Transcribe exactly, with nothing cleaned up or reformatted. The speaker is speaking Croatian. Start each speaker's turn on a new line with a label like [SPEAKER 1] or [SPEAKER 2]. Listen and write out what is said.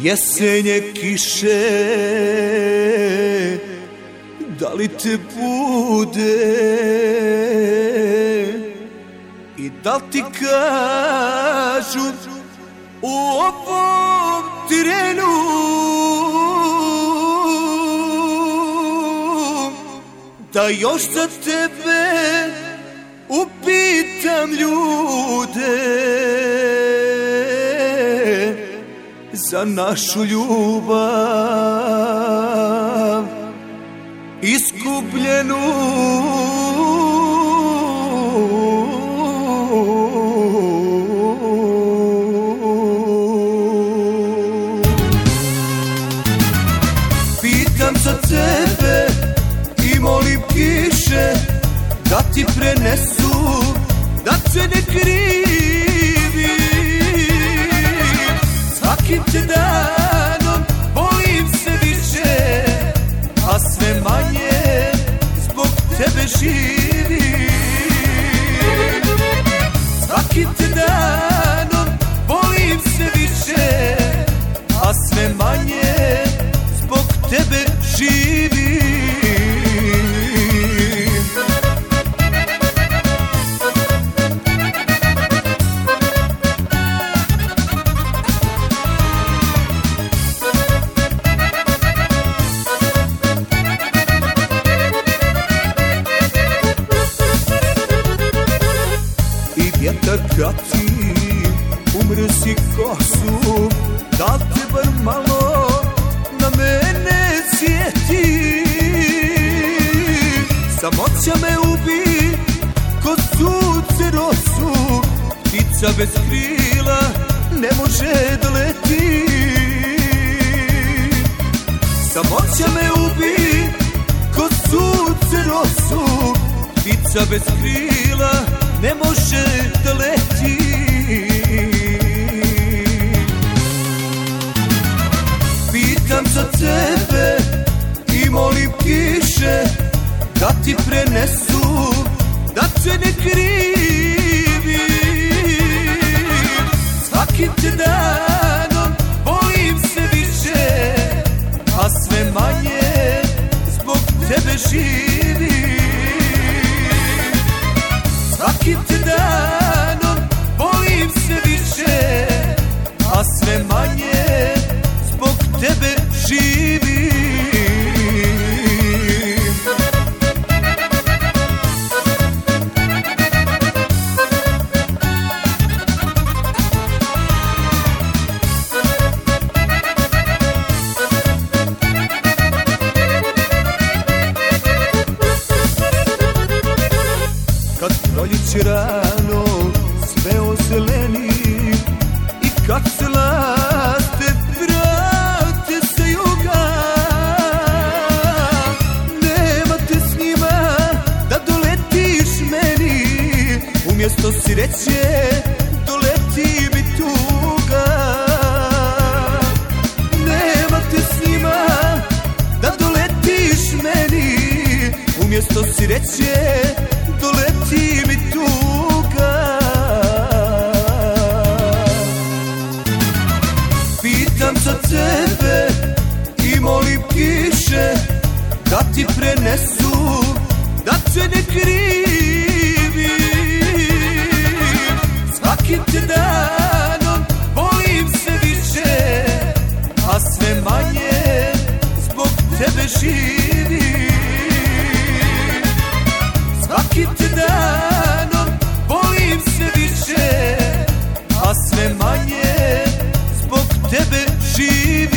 [SPEAKER 1] jesenje kiše, da li te bude i da li ti kažu u ovom trenu da još za tebe upitam ljude za našu ljubav iskupljenu. Pitam za tebe i molim kiše da ti prenesu da te ne krivim. Svakim te danom volim se više, a sve manje zbog tebe živim. Svakim te danom volim se više, a sve manje zbog tebe živim. Vjetar kad ti umre si kosu, da te bar malo na mene sjeti. Samoća me ubi ko sunce rosu, ptica bez krila ne može da leti. Samoća me ubi ko sunce rosu, ptica bez krila ne može da leti. Pitam za tebe i molim kiše da ti prenesu da te ne krivim. Svakim te danom volim se više, a sve manje zbog tebe živim. Svakim te danom volim se više, a sve manje zbog tebe živim. Kad proljeće rano sve ozeleni i kad se laste vrate sa juga, nema te s njima da doletiš meni, umjesto sreće doleti mi tuga. Nema te s njima da doletiš meni, umjesto sreće doleti mi tuga. Pitam za tebe i molim kiše da ti prenesu da te ne krivim. Svakim te danom volim se više, a sve manje zbog tebe živim. Svakim te danom volim se više, a sve manje zbog tebe živim.